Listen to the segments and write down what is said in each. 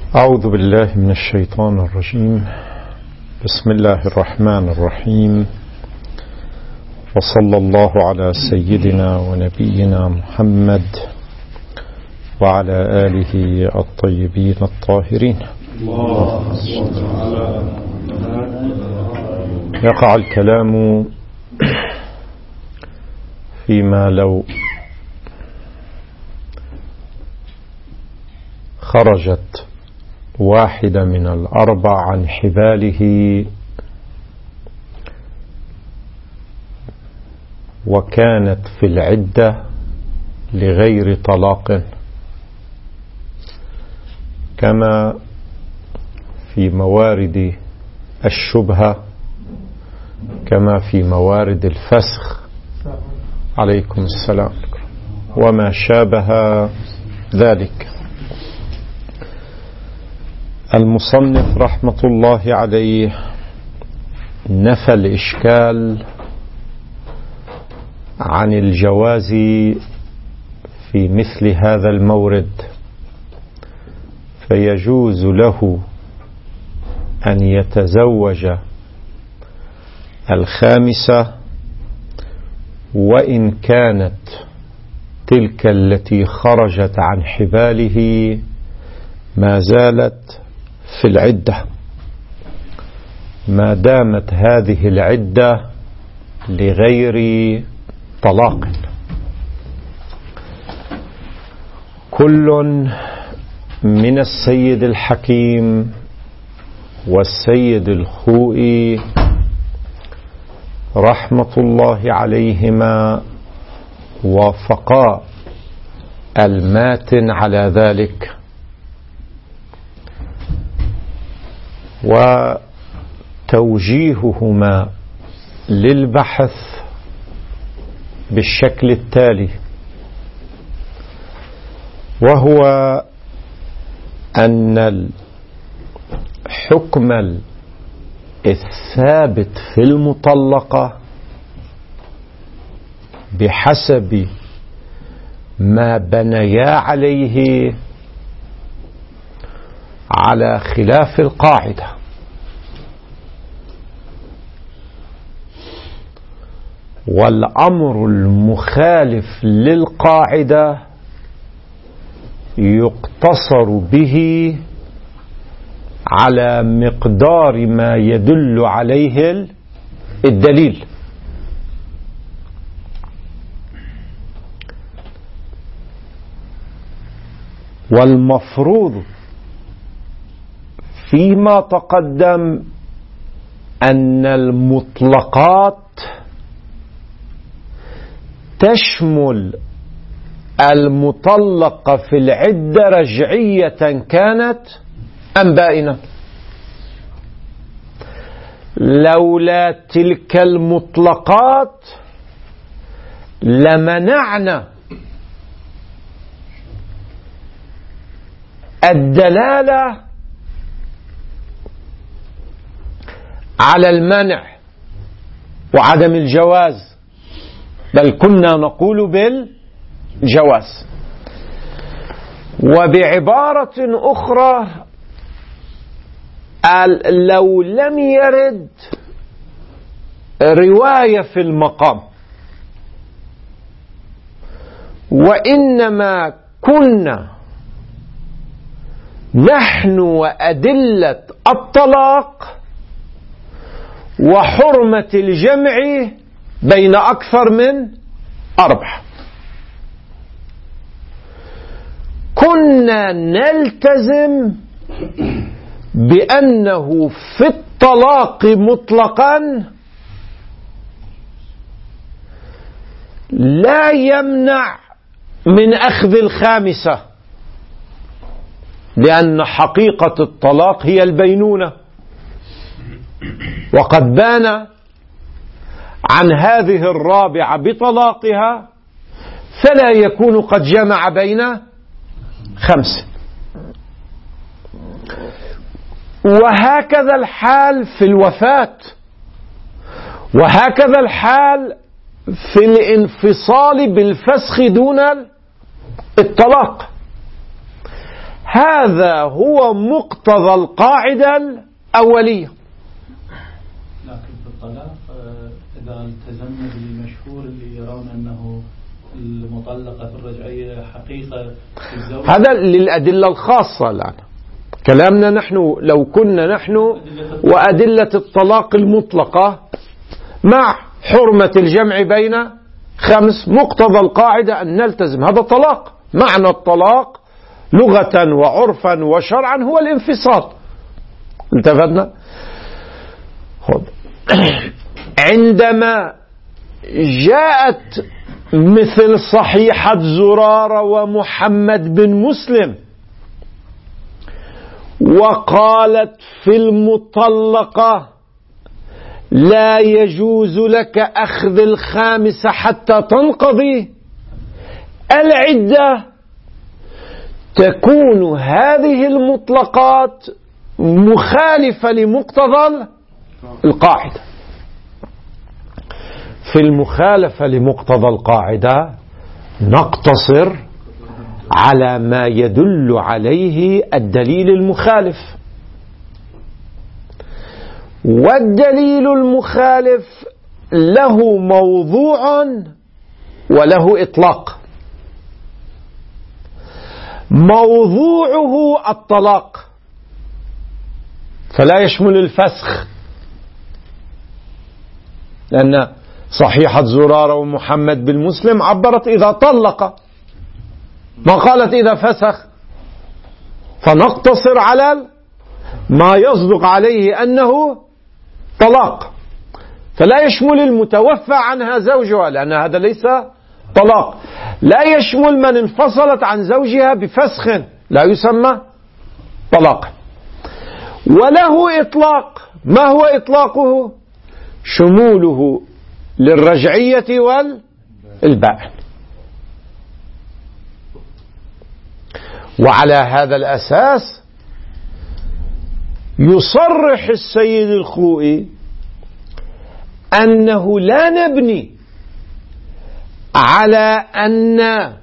أعوذ بالله من الشيطان الرجيم. بسم الله الرحمن الرحيم، وصلى الله على سيدنا ونبينا محمد وعلى آله الطيبين الطاهرين. يقع الكلام فيما لو خرجت واحدة من الأربع عن حباله وكانت في العدة لغير طلاق، كما في موارد الشبهة، كما في موارد الفسخ عليكم السلام وما شابه ذلك. المصنف رحمة الله عليه نفى الإشكال عن الجواز في مثل هذا المورد، فيجوز له أن يتزوج الخامسة وإن كانت تلك التي خرجت عن حباله ما زالت في العدة، ما دامت هذه العدة لغير طلاق. كل من السيد الحكيم والسيد الخوئي رحمة الله عليهما وافقا الماتن على ذلك، وتوجيههما للبحث بالشكل التالي، وهو أن الحكم الثابت في المطلقة بحسب ما بنيا عليه على خلاف القاعدة، والأمر المخالف للقاعدة يقتصر به على مقدار ما يدل عليه الدليل. والمفروض فيما تقدم أن المطلقات تشمل المطلقة في العدة رجعية كانت أم بائنة. لولا تلك المطلقات لمنعنا الدلالة على المنع وعدم الجواز، بل كنا نقول بالجواز. وبعبارة أخرى، لو لم يرد رواية في المقام وإنما كنا نحن وأدلة الطلاق وحرمة الجمع بين أكثر من 4، كنا نلتزم بأنه في الطلاق مطلقا لا يمنع من أخذ الخامسة، لأن حقيقة الطلاق هي البينونة، وقد بان عن هذه الرابعة بطلاقها فلا يكون قد جمع بين 5. وهكذا الحال في الوفاة، وهكذا الحال في الانفصال بالفسخ دون الطلاق. هذا هو مقتضى القاعدة الأولية. لكن في الطلاق إذا التزمنا بالمشهور اللي يرون أنه المطلقة في الرجعية حقيقة في الزوج، هذا للأدلة الخاصة الآن. كلامنا نحن لو كنا نحن وأدلة الطلاق المطلقة مع حرمة الجمع بين 5، مقتضى القاعدة أن نلتزم. هذا طلاق. معنى الطلاق لغة وعرفا وشرعا هو الانفصال. انتفدنا؟ عندما جاءت مثل صحيحة زرارة ومحمد بن مسلم وقالت في المطلقة لا يجوز لك أخذ الخامسة حتى تنقضي العدة، تكون هذه المطلقات مخالفة لمقتضى القاعدة. في المخالفة لمقتضى القاعدة نقتصر على ما يدل عليه الدليل المخالف، والدليل المخالف له موضوع وله إطلاق. موضوعه الطلاق فلا يشمل الفسخ، لأن صحيحة زرارة ومحمد بن مسلم عبرت إذا طلق، ما قالت إذا فسخ. فنقتصر على ما يصدق عليه أنه طلاق، فلا يشمل المتوفى عنها زوجها، لأن هذا ليس طلاق. لا يشمل من انفصلت عن زوجها بفسخ، لا يسمى طلاق. وله إطلاق. ما هو إطلاقه؟ شموله للرجعية والبائن. وعلى هذا الأساس يصرح السيد الخوئي أنه لا نبني على أن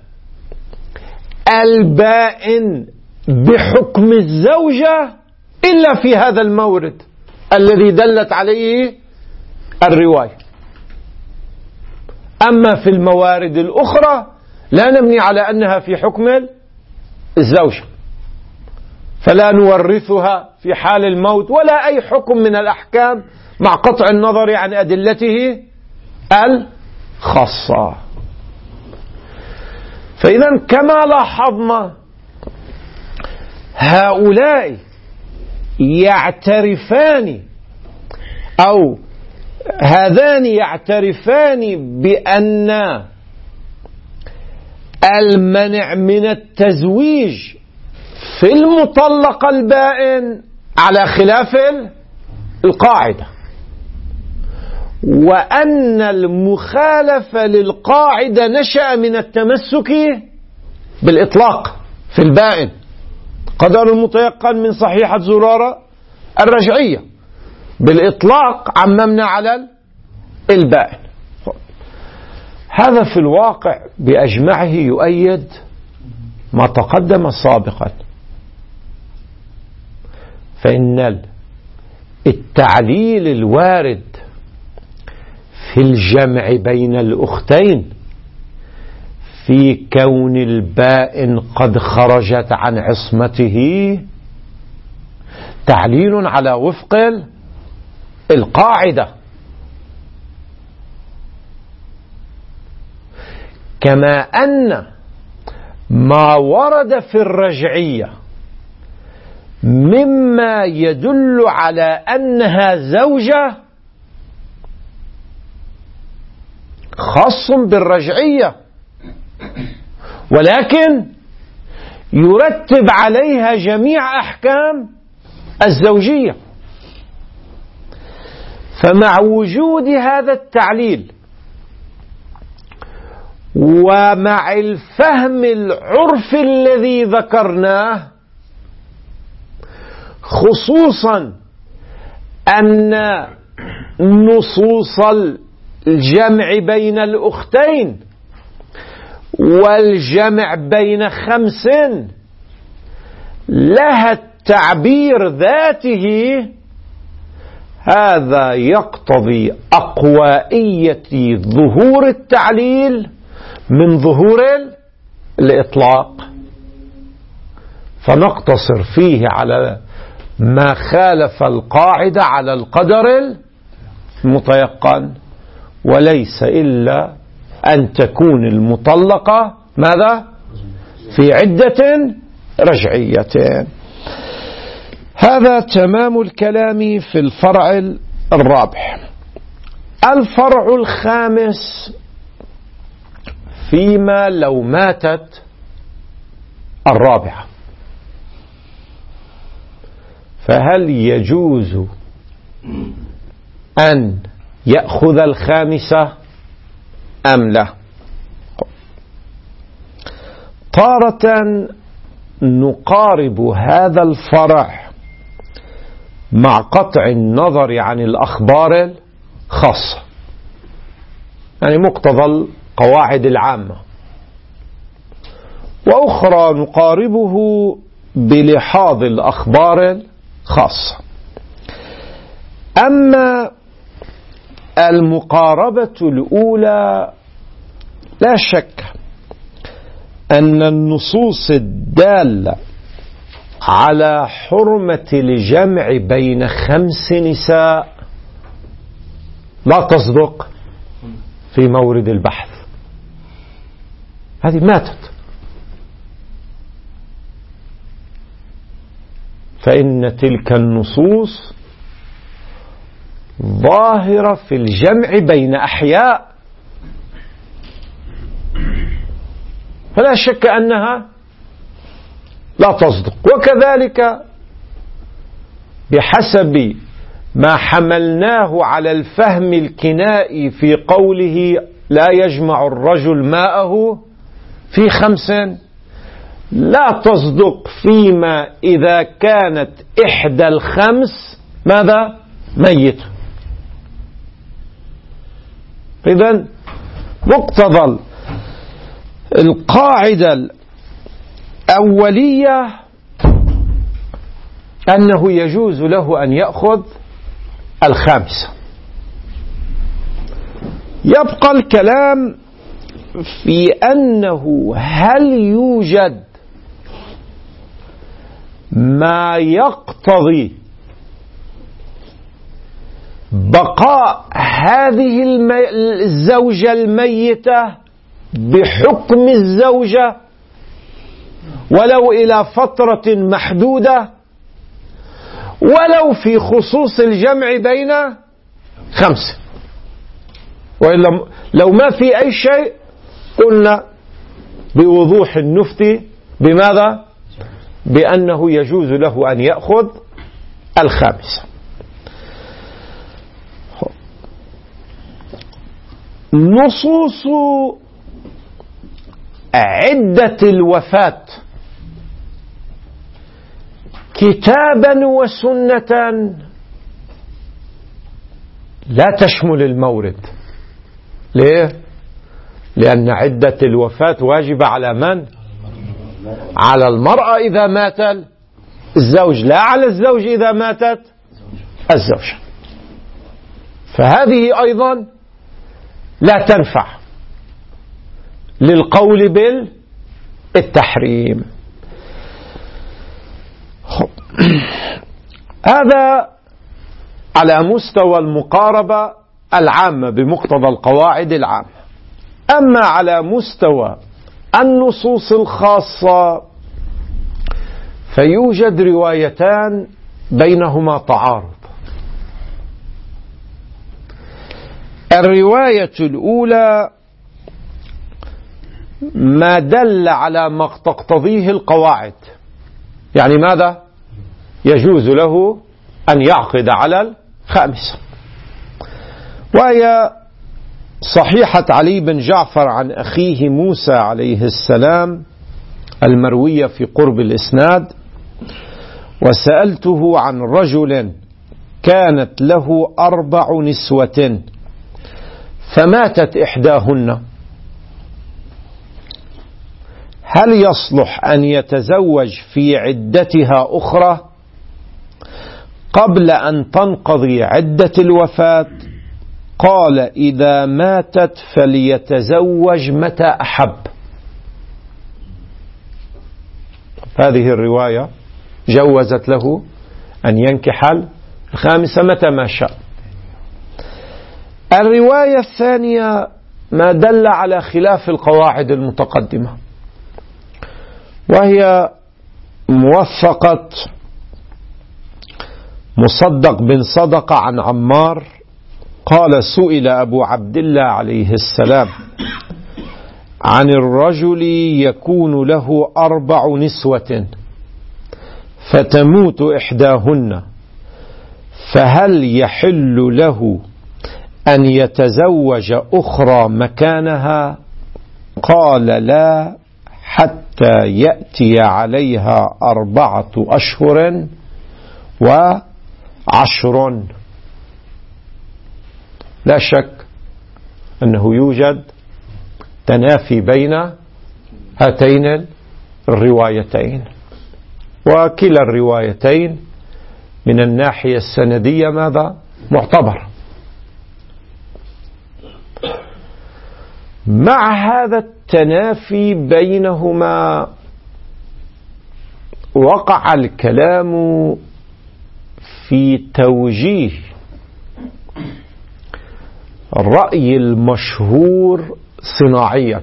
البائن بحكم الزوجة إلا في هذا المورد الذي دلت عليه الرواية. أما في الموارد الأخرى لا نبني على أنها في حكم الزوجة، فلا نورثها في حال الموت ولا أي حكم من الأحكام مع قطع النظر عن أدلته الخاصة. فإذا كما لاحظنا هؤلاء يعترفان أو هذان يعترفان بأن المنع من التزويج في المطلق البائن على خلاف القاعدة، وأن المخالفة للقاعدة نشأ من التمسك بالإطلاق في البائن. قدر المتيقن من صحيحة زرارة الرجعية بالإطلاق عممنا على البائن. هذا في الواقع بأجمعه يؤيد ما تقدم سابقا، فإن التعليل الوارد في الجمع بين الأختين في كون البائن قد خرجت عن عصمته تعليل على وفق القاعدة، كما أن ما ورد في الرجعية مما يدل على أنها زوجة خاص بالرجعية، ولكن يرتب عليها جميع أحكام الزوجية. فمع وجود هذا التعليل ومع الفهم العرفي الذي ذكرناه، خصوصا أن نصوص الجمع بين الأختين والجمع بين 5 لها التعبير ذاته، هذا يقتضي أقوائية ظهور التعليل من ظهور الإطلاق، فنقتصر فيه على ما خالف القاعدة على القدر المتيقن، وليس إلا أن تكون المطلقة ماذا؟ في عدة رجعية. هذا تمام الكلام في الفرع الرابع. الفرع الخامس فيما لو ماتت الرابعة، فهل يجوز أن يأخذ الخامسة أم لا؟ تارة نقارب هذا الفرع مع قطع النظر عن الأخبار الخاصة، يعني مقتضى القواعد العامة، وأخرى نقاربه بلحاظ الأخبار الخاصة. أما المقاربة الأولى لا شك أن النصوص الدالة على حرمة الجمع بين 5 نساء لا تصدق في مورد البحث، هذه ماتت، فإن تلك النصوص ظاهرة في الجمع بين أحياء، فلا شك أنها لا تصدق. وكذلك بحسب ما حملناه على الفهم الكنائي في قوله لا يجمع الرجل ماءه في 5، لا تصدق فيما إذا كانت إحدى ال5 ماذا؟ ميت. إذن مقتضى القاعدة الأولية أنه يجوز له أن يأخذ الخامسة. يبقى الكلام في أنه هل يوجد ما يقتضي بقاء هذه الزوجة الميتة بحكم الزوجة ولو إلى فترة محدودة، ولو في خصوص الجمع بين 5، وإلا لو ما في أي شيء قلنا بوضوح النفتي بماذا؟ بأنه يجوز له أن يأخذ الخامسة. نصوص عدة الوفاة كتابا وسنة لا تشمل المورد. ليه؟ لأن عدة الوفاة واجبة على من؟ على المرأة إذا مات الزوج، لا على الزوج إذا ماتت الزوجة، فهذه أيضا لا تنفع للقول بالتحريم. هذا على مستوى المقاربة العامة بمقتضى القواعد العامة. أما على مستوى النصوص الخاصة فيوجد روايتان بينهما تعارض. الرواية الأولى ما دل على ما تقتضيه القواعد، يعني ماذا؟ يجوز له أن يعقد على الخامسة، وهي صحيحة علي بن جعفر عن أخيه موسى عليه السلام المروية في قرب الإسناد: وسألته عن رجل كانت له 4 نسوة فماتت إحداهن، هل يصلح أن يتزوج في عدتها أخرى قبل أن تنقضي عدة الوفاة؟ قال إذا ماتت فليتزوج متى أحب. هذه الرواية جوزت له أن ينكح الخامسة متى ما شاء. الرواية الثانية ما دل على خلاف القواعد المتقدمة، وهي موثقة مصدق بن صدقة عن عمار قال سئل أبو عبد الله عليه السلام عن الرجل يكون له 4 نسوة فتموت إحداهن فهل يحل له أن يتزوج أخرى مكانها؟ قال لا حتى يأتي عليها 4 أشهر و10. لا شك أنه يوجد تنافي بين هاتين الروايتين، وكلا الروايتين من الناحية السندية ماذا؟ معتبر. مع هذا التنافي بينهما وقع الكلام في توجيه الرأي المشهور صناعيا.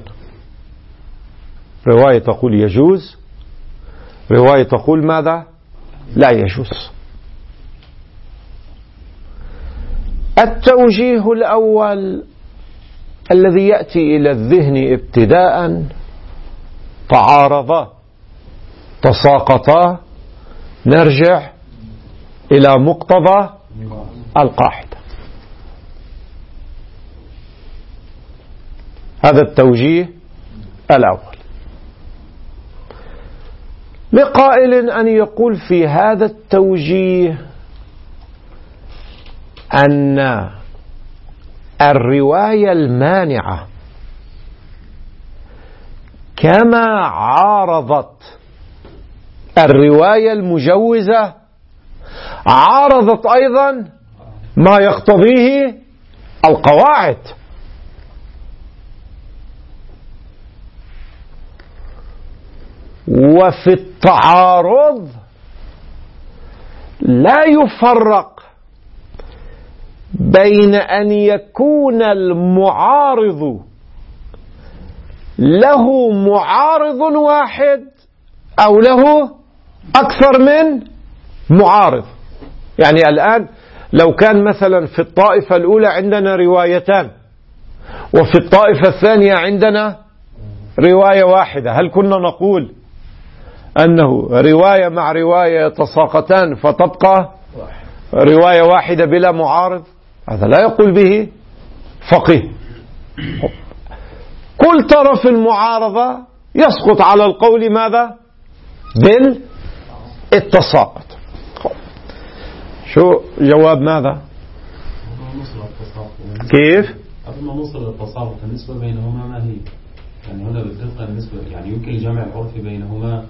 رواية تقول يجوز، رواية تقول ماذا؟ لا يجوز. التوجيه الأول الذي يأتي إلى الذهن ابتداء تعارضا تساقطا، نرجع إلى مقتضى القاعدة. هذا التوجيه الأول. لقائل أن يقول في هذا التوجيه أن الرواية المانعة كما عارضت الرواية المجوزة عارضت أيضا ما يقتضيه القواعد. وفي التعارض لا يفرق بين أن يكون المعارض له معارض واحد أو له أكثر من معارض. يعني الآن لو كان مثلا في الطائفة الأولى عندنا روايتان وفي الطائفة الثانية عندنا رواية واحدة، هل كنا نقول أنه رواية مع رواية يتساقطان فتبقى رواية واحدة بلا معارض؟ هذا لا يقول به فقيه. كل طرف المعارضة يسقط على القول ماذا؟ بالتساقط. شو جواب ماذا؟ كيف؟ قبل ما نوصل للتساقط النسبة بينهما ما هي؟ يعني هنا بالدقة النسبة، يعني يمكن الجمع العرفي بينهما؟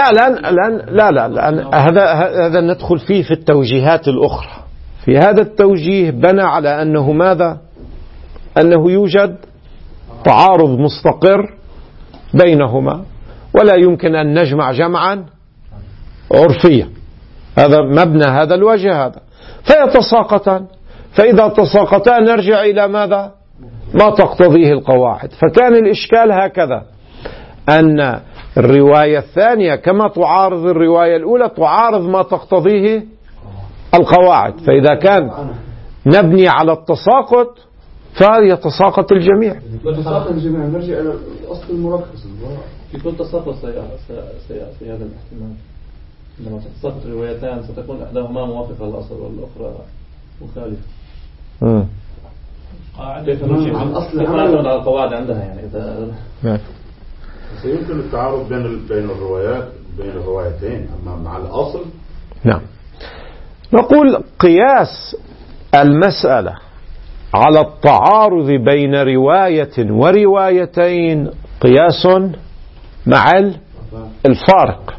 لا هذا ندخل فيه في التوجيهات الأخرى. في هذا التوجيه بنى على أنه ماذا؟ أنه يوجد تعارض مستقر بينهما ولا يمكن أن نجمع جمعا عرفيا. هذا مبنى هذا الوجه هذا، فيتساقطان. فإذا تساقطا نرجع إلى ماذا؟ ما تقتضيه القواعد. فكان الإشكال هكذا، أن الرواية الثانية كما تعارض الرواية الأولى تعارض ما تقتضيه القواعد. فإذا كان نبني على التساقط فيتساقط الجميع. يتساقط الجميع نرجع إلى الأصل المركز. في كل تساقط سيأتي هذا الاحتمال. عندما تتساقط روايتان ستكون إحداهما موافقة للأصل والأخرى مخالفة. قاعدة عن أصل على القواعد عندها يعني سيمكن التعارض بين الروايات بين الروايتين، أما مع الأصل نعم. نقول قياس المسألة على التعارض بين رواية وروايتين قياس مع الفارق.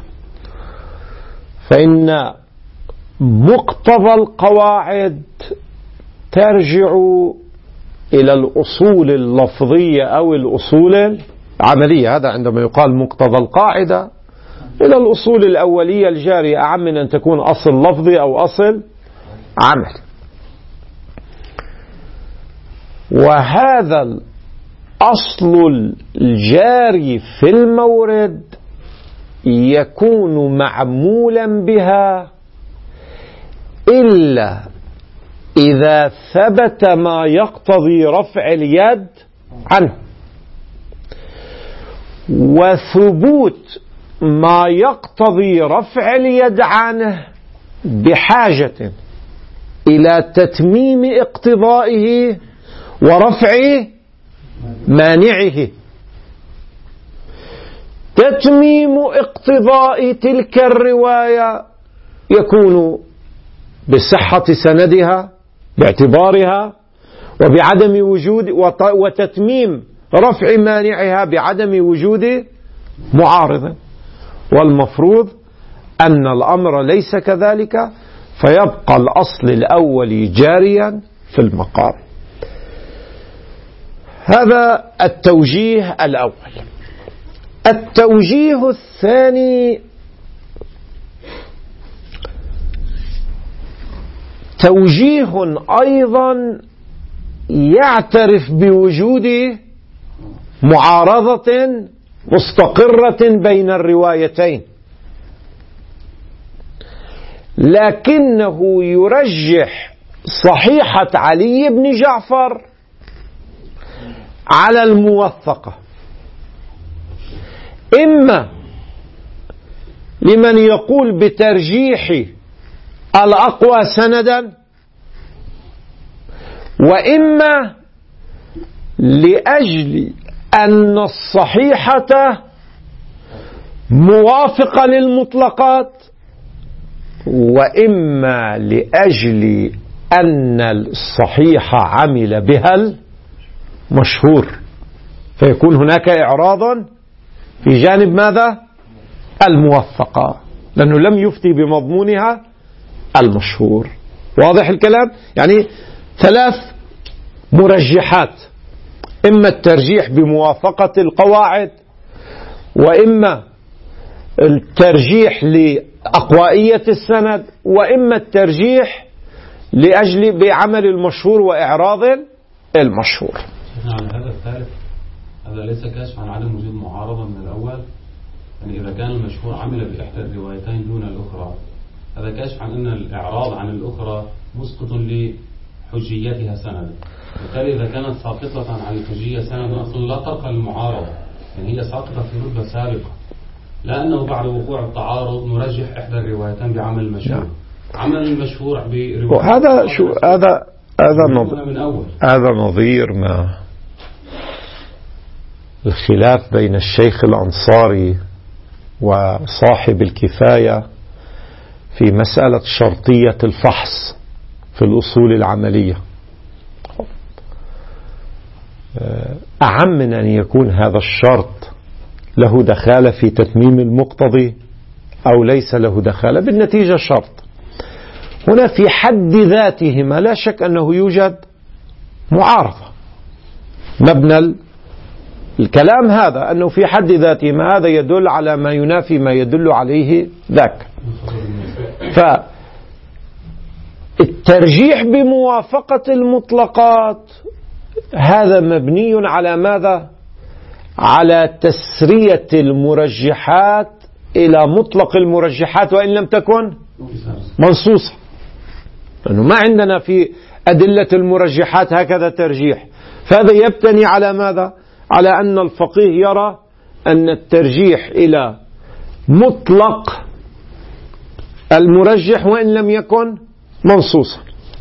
فإن مقتضى القواعد ترجع إلى الأصول اللفظية أو الأصول العملية. هذا عندما يقال مقتضى القاعدة إلى الأصول الأولية الجارية، أعم من أن تكون أصل لفظي أو أصل عمل. وهذا الأصل الجاري في المورد يكون معمولا بها إلا إذا ثبت ما يقتضي رفع اليد عنه. وثبوت ما يقتضي رفع اليد عنه بحاجة إلى تتميم اقتضائه ورفع مانعه. تتميم اقتضاء تلك الرواية يكون بصحة سندها باعتبارها وبعدم وجود، وتتميم رفع مانعها بعدم وجود معارض. والمفروض أن الأمر ليس كذلك، فيبقى الأصل الأول جاريا في المقام. هذا التوجيه الأول. التوجيه الثاني توجيه أيضا يعترف بوجود معارضة مستقرة بين الروايتين، لكنه يرجح صحيحة علي بن جعفر على الموثقة، إما لمن يقول بترجيح الأقوى سندا، وإما لأجل أن الصحيحة موافقة للمطلقات، وإما لأجل أن الصحيحة عمل بها المشهور، فيكون هناك إعراض في جانب ماذا؟ الموثقة، لأنه لم يفتي بمضمونها المشهور. واضح الكلام؟ يعني ثلاث مرجحات: إما الترجيح بموافقة القواعد، وإما الترجيح لأقوائية السند، وإما الترجيح لأجل بعمل المشهور وإعراض المشهور. هذا الثالث هذا ليس كاشف عن عدم وجود معارضة من الأول، يعني إذا كان المشهور عمل بإحدى الروايتين دون الأخرى، هذا كاشف عن أن الإعراض عن الأخرى مسقط لحجيتها سند. وبالتالي إذا كانت ساقطة عن الحجية سند أصلا لا ترقى للمعارضة، يعني هي ساقطة في رتبة سابقة، لأنه بعد وقوع التعارض نرجح إحدى الروايتين بعمل المشهور. عمل المشهور برواية هذا شو هذا نظير ما الخلاف بين الشيخ الأنصاري وصاحب الكفاية في مسألة شرطية الفحص في الأصول العملية. أعم من أن يكون هذا الشرط له دخالة في تتميم المقتضي أو ليس له دخالة، بالنتيجة شرط. هنا في حد ذاتهما لا شك أنه يوجد معارضة. مبنى الكلام هذا أنه في حد ذاتهما هذا يدل على ما ينافي ما يدل عليه ذاك. فالترجيح بموافقة المطلقات هذا مبني على ماذا؟ على تسرية المرجحات إلى مطلق المرجحات وإن لم تكن منصوصة، لأنه ما عندنا في أدلة المرجحات هكذا ترجيح. فهذا يبتني على ماذا؟ على أن الفقيه يرى أن الترجيح إلى مطلق المرجح وإن لم يكن منصوصا.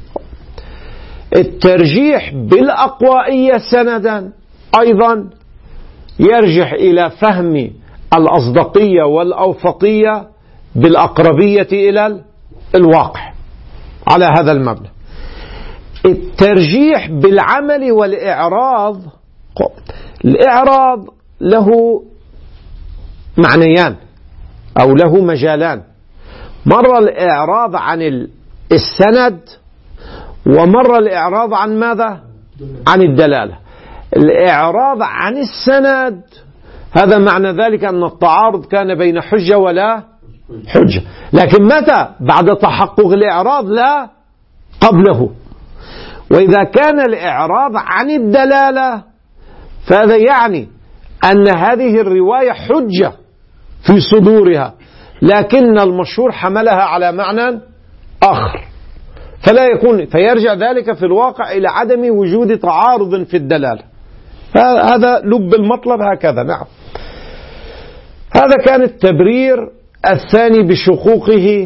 الترجيح بالأقوائية سندا أيضا يرجح إلى فهم الأصدقية والأوفقية بالأقربية إلى الواقع على هذا المبنى. الترجيح بالعمل والإعراض، الإعراض له معنيان أو له مجالان. مرة الإعراض عن السند، ومرة الإعراض عن ماذا؟ عن الدلالة. الإعراض عن السند هذا معنى ذلك أن التعارض كان بين حجة ولا حجة، لكن متى؟ بعد تحقق الإعراض لا قبله. وإذا كان الإعراض عن الدلالة فهذا يعني أن هذه الرواية حجة في صدورها، لكن المشهور حملها على معنى آخر، فلا يكون، فيرجع ذلك في الواقع إلى عدم وجود تعارض في الدلالة. هذا لب المطلب هكذا. نعم، هذا كان التبرير الثاني بشقوقه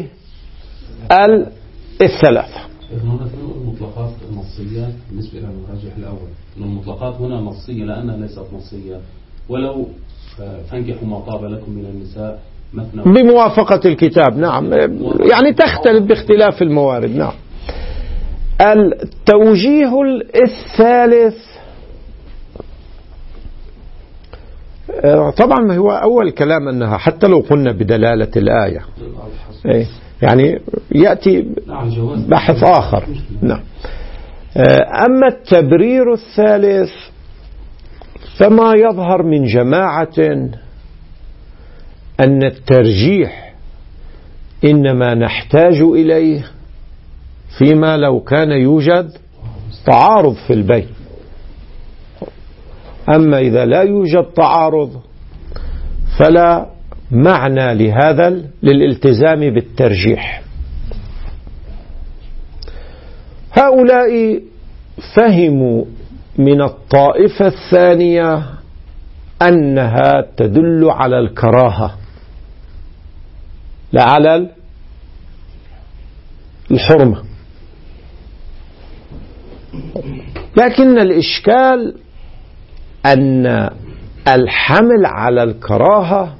الثلاثة. هنا في المطلقات النصية بالنسبة إلى المراجح الأول، أن المطلقات هنا نصية لأنها ليست نصية، ولو فانكحوا ما طاب لكم من النساء مثنى بموافقة الكتاب. نعم، يعني تختلف باختلاف الموارد. نعم. التوجيه الثالث طبعا ما هو أول كلام أنها حتى لو قلنا بدلالة الآية يعني يأتي بحث آخر. نعم. أما التبرير الثالث فما يظهر من جماعة أن الترجيح إنما نحتاج إليه فيما لو كان يوجد تعارض في البين، أما إذا لا يوجد تعارض فلا معنى لهذا للالتزام بالترجيح. هؤلاء فهموا من الطائفة الثانية أنها تدل على الكراهة لا على الحرمة، لكن الإشكال أن الحمل على الكراهة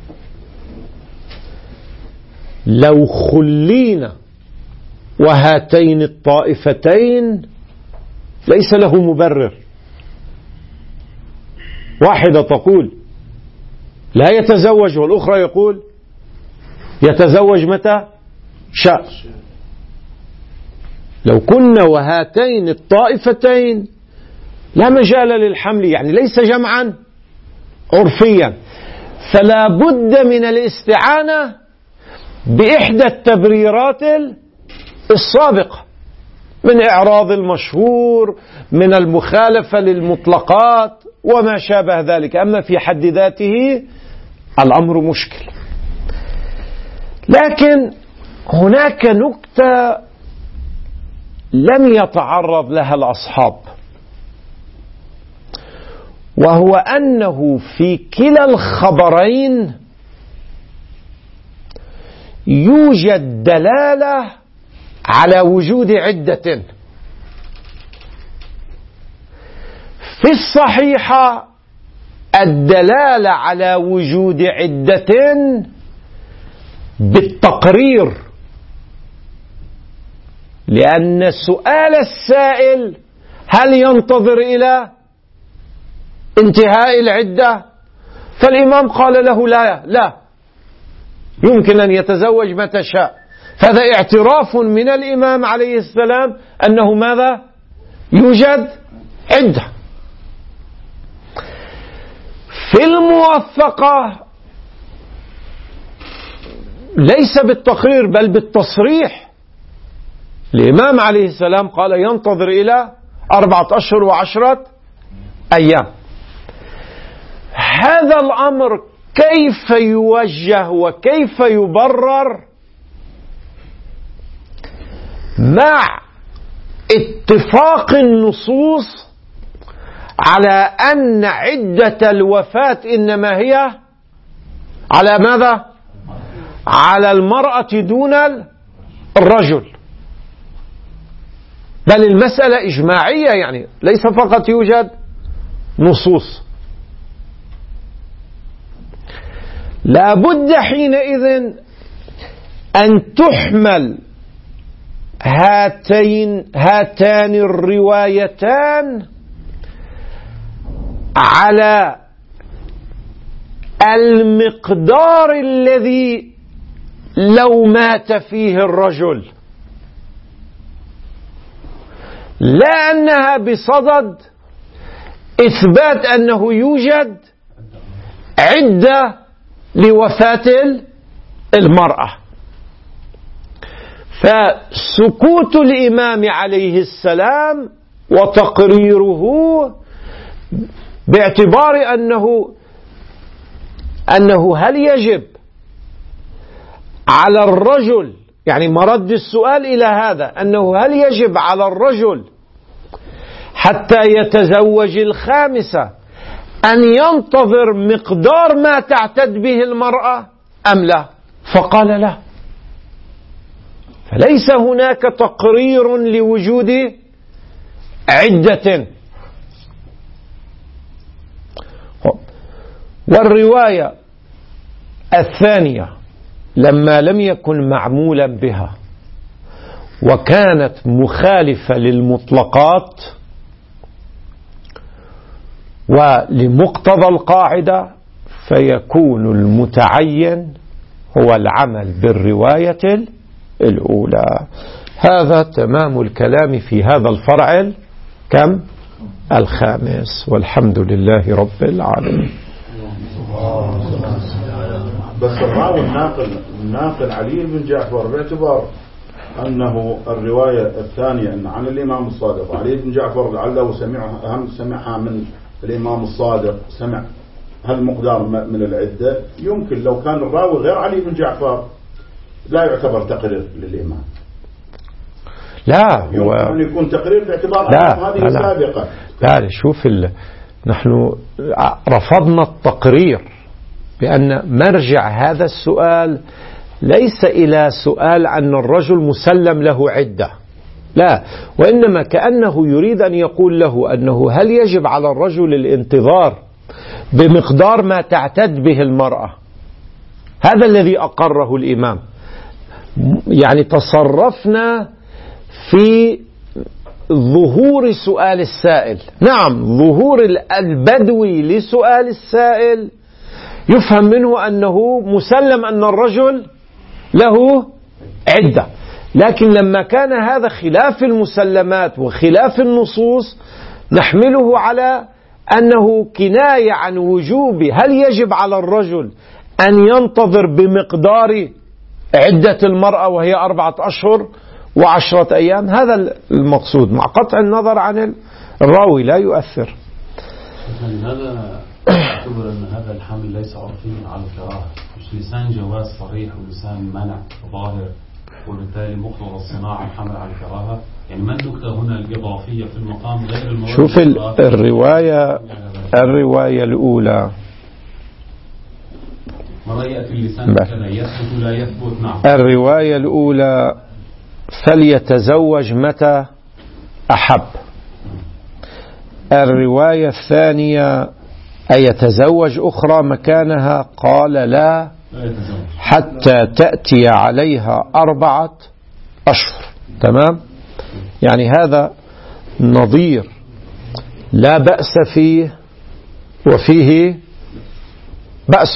لو خلينا وهاتين الطائفتين ليس له مبرر. واحدة تقول لا يتزوج، والأخرى يقول يتزوج متى شاء. لو كنا وهاتين الطائفتين لا مجال للحمل، يعني ليس جمعا عرفيا، فلا بد من الاستعانة بإحدى التبريرات السابقة من إعراض المشهور، من المخالفة للمطلقات وما شابه ذلك. أما في حد ذاته الأمر مشكل. لكن هناك نكتة لم يتعرض لها الأصحاب، وهو أنه في كلا الخبرين يوجد دلالة على وجود عدة. في الصحيحة الدلالة على وجود عدة بالتقرير، لأن سؤال السائل هل ينتظر إلى انتهاء العدة؟ فالإمام قال له لا يمكن أن يتزوج متى شاء. فهذا اعتراف من الإمام عليه السلام أنه ماذا؟ يوجد عدة. في الموافقة ليس بالتقرير بل بالتصريح. الإمام عليه السلام قال ينتظر إلى 4 أشهر و10 أيام. هذا الأمر كيف يوجه وكيف يبرر مع اتفاق النصوص على أن عدة الوفاة إنما هي على ماذا؟ على المرأة دون الرجل، بل المسألة إجماعية، يعني ليس فقط يوجد نصوص. لا بد حينئذ أن تحمل هاتان الروايتان على المقدار الذي لو مات فيه الرجل، لا أنها بصدد إثبات أنه يوجد عدة لوفاة المرأة. فسكوت الإمام عليه السلام وتقريره باعتبار أنه هل يجب على الرجل، يعني مرد السؤال إلى هذا، أنه هل يجب على الرجل حتى يتزوج الخامسة أن ينتظر مقدار ما تعتد به المرأة أم لا؟ فقال لا، فليس هناك تقرير لوجود عدة. والرواية الثانية لما لم يكن معمولا بها وكانت مخالفة للمطلقات ولمقتضى القاعدة، فيكون المتعين هو العمل بالرواية الأولى. هذا تمام الكلام في هذا الفرع الخامس، والحمد لله رب العالمين. بس الراوي الناقل علي بن جعفر باعتبار أنه الرواية الثانية أن عن الإمام الصادق، علي بن جعفر لعله سمعها من الإمام الصادق، سمع هالمقدار من العدة، يمكن لو كان الراوي غير علي بن جعفر لا يعتبر تقرير للإمام. لا، يمكن أن يكون تقرير باعتبار هذه سابقة. لا، شوف نحن رفضنا التقرير بأن مرجع هذا السؤال ليس إلى سؤال أن الرجل مسلم له عدة، لا، وإنما كأنه يريد أن يقول له أنه هل يجب على الرجل الانتظار بمقدار ما تعتد به المرأة. هذا الذي أقره الإمام. يعني تصرفنا في ظهور سؤال السائل. نعم، ظهور البدوي لسؤال السائل يفهم منه أنه مسلم أن الرجل له عدة، لكن لما كان هذا خلاف المسلمات وخلاف النصوص نحمله على أنه كناية عن وجوب هل يجب على الرجل أن ينتظر بمقدار عدة المرأة وهي 4 أشهر و10 أيام. هذا المقصود، مع قطع النظر عن الراوي لا يؤثر. هذا أعتبر أن هذا الحمل ليس عرفيا على الكراهة، مش لسان جواز صريح ولسان منع ظاهر، وبالتالي مقتضى الصناعة الحمل على الكراهة. يعني ما النكتة هنا الإضافية في المقام غير المواد؟ شوف الرواية الأولى مرة يأتي اللسان كذا يثبت لا يثبت. نعم، الرواية الأولى فليتزوج متى أحب. الرواية الثانية أيتزوج أخرى مكانها؟ قال لا حتى تأتي عليها 4 أشهر. تمام، يعني هذا نظير لا بأس فيه وفيه بأس.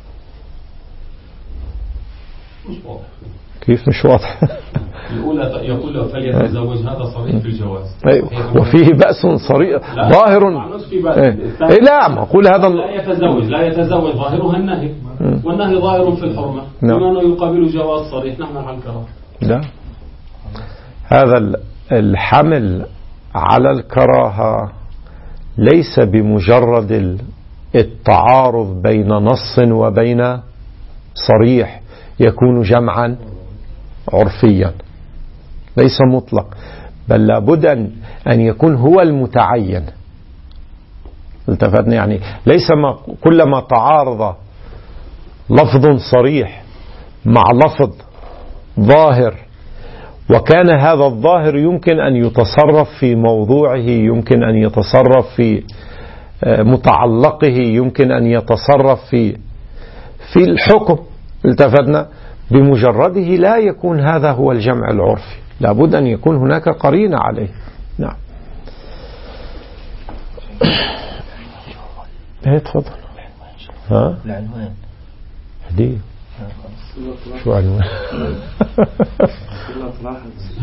كيف مش واضح؟ الأولى يقول له فليتزوج، هذا صريح في الجواز، وفيه بأس صريح ظاهر. لا، ما أقول هذا لا يتزوج ظاهرها النهي، والنهي ظاهر في الحرمة، بما أنه يقابل جواز صريح نحن على الكراهة. لا، هذا الحمل على الكراهة ليس بمجرد التعارض بين نص وبين صريح يكون جمعا عرفيا، ليس مطلق، بل لابد أن يكون هو المتعين. التفتنا، يعني ليس كلما تعارض لفظ صريح مع لفظ ظاهر وكان هذا الظاهر يمكن أن يتصرف في موضوعه، يمكن أن يتصرف في متعلقه، يمكن أن يتصرف في الحكم، التفتنا، بمجرده لا يكون هذا هو الجمع العرفي، لابد أن يكون هناك قرينة عليه. نعم، تفضل. ها العنوان هدية شو عنوان